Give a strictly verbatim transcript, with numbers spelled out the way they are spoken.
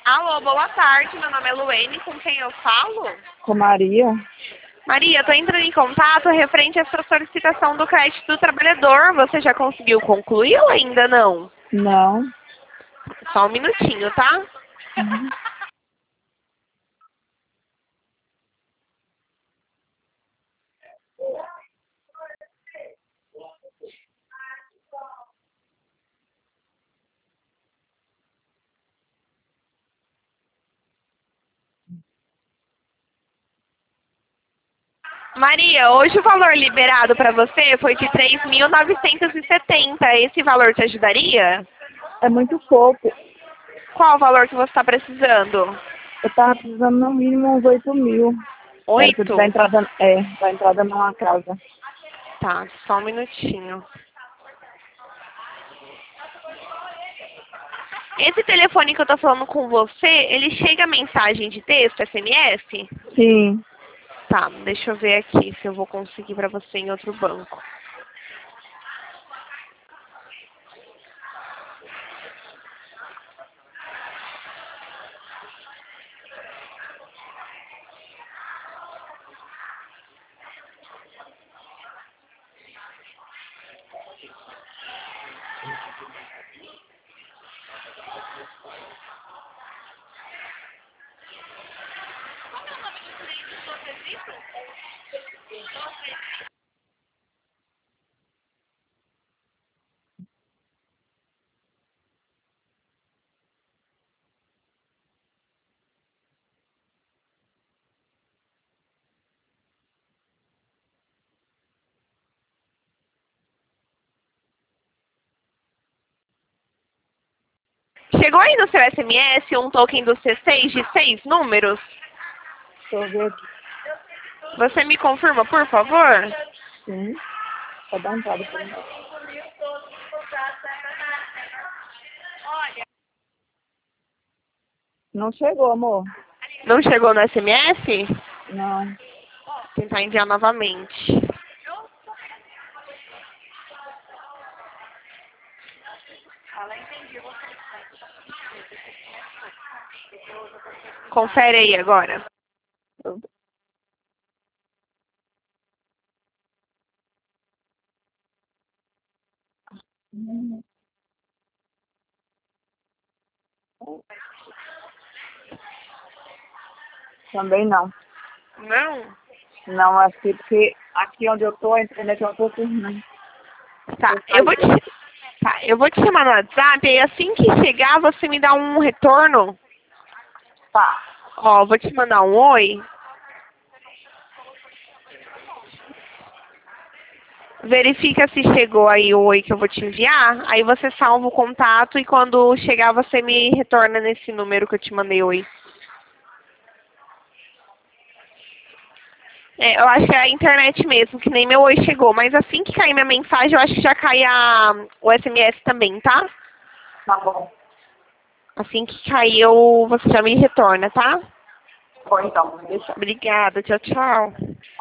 Alô, boa tarde. Meu nome é Luene. Com quem eu falo? Com Maria. Maria, estou entrando em contato referente à sua solicitação do crédito do trabalhador. Você já conseguiu concluir ou ainda não? Não. Só um minutinho, tá? Uhum. Maria, hoje o valor liberado para você foi de três mil novecentos e setenta. Esse valor te ajudaria? É muito pouco. Qual o valor que você está precisando? Eu tava precisando no mínimo uns oito mil. Era pra dar Oito? entrada, é, dar entrada numa casa. Tá, só um minutinho. Esse telefone que eu tô falando com você, ele chega mensagem de texto, S M S? Sim. Tá, deixa eu ver aqui se eu vou conseguir pra você em outro banco. Chegou aí no seu S M S um token do C seis de seis números? Deixa eu ver aqui. Você me confirma, por favor? Sim. Pode dar entrada pra mim. Não chegou, amor. Não chegou no S M S? Não. Vou tentar enviar novamente. Confere aí agora. Eu- Também não. Não? Não, acho que porque aqui onde eu tô, a internet é um pouco ruim. Tá, Eu eu saí vou te, daqui. tá, eu vou te chamar no WhatsApp e assim que chegar você me dá um retorno. Tá. Ó, vou te mandar um oi. Verifica se chegou aí o oi que eu vou te enviar. Aí você salva o contato e quando chegar você me retorna nesse número que eu te mandei oi. É, eu acho que é a internet mesmo, que nem meu oi chegou. Mas assim que cair minha mensagem, eu acho que já cai a, o S M S também, tá? Tá bom. Assim que cair, eu, você já me retorna, tá? Bom, então, deixa. Obrigada, tchau, tchau.